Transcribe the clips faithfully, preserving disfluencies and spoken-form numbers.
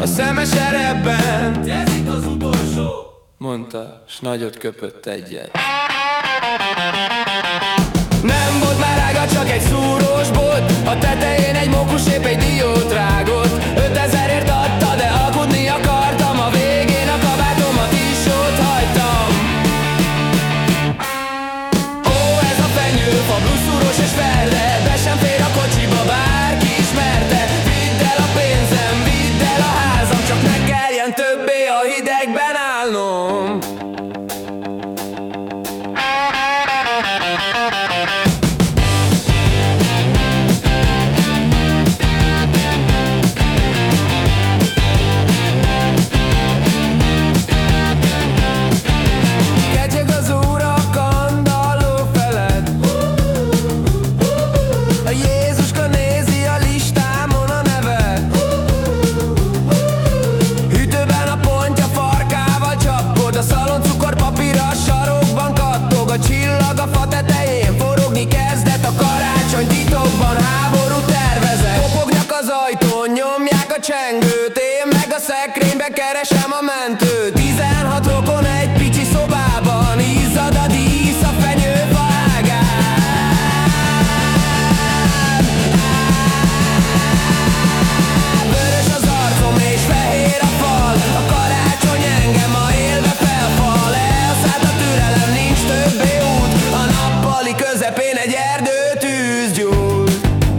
szeme serebbent. Ez itt az utolsó, mondta, s nagyot köpött egyet. Nem volt már ága, csak egy szúrós bolt, a tetején egy mókus épp egy diót rágott. Ötezerért adta, de alkudni akartam, a végén a kabátomat is ott hagytam. Ó, ez a fenyőfa, bluszúros és ferde, be sem fér a kocsiba, bárki ismerte. Vidd el a pénzem, vidd el a házam, csak ne kelljen többé a hidegben állnom. Csillag a fa tetején, forogni kezdett a karácsony, titokban háború tervezett. Kopognak az ajtón, nyomják a csengőt, én meg a szekrénybe keresem a mentőt. Tizenhat rokon egy pici szobában, izzad a dísz a fenyőfa ágán. Vörös az arcom és fehér a fal, a karácsony engem a élve felfal. Elszállt a türelem, nincs többé út, a nappali közepén egy erdőtűz gyújt.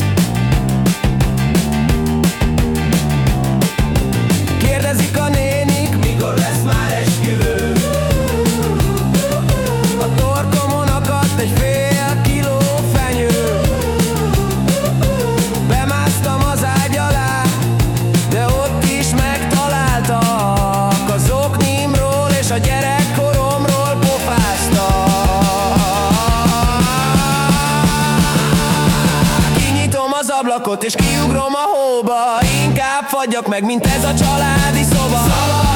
Kérdezik a nénik, mikor lesz már esküvő. A torkomon akadt egy fél kiló fenyő. Bemásztam az ágy alá, de ott is megtaláltak. Az oknimról és a gyerekkoromról pofáztak. Kinyitom az ablakot és kiugrom a hóba, inkább fagyjak meg, mint ez a családi szoba.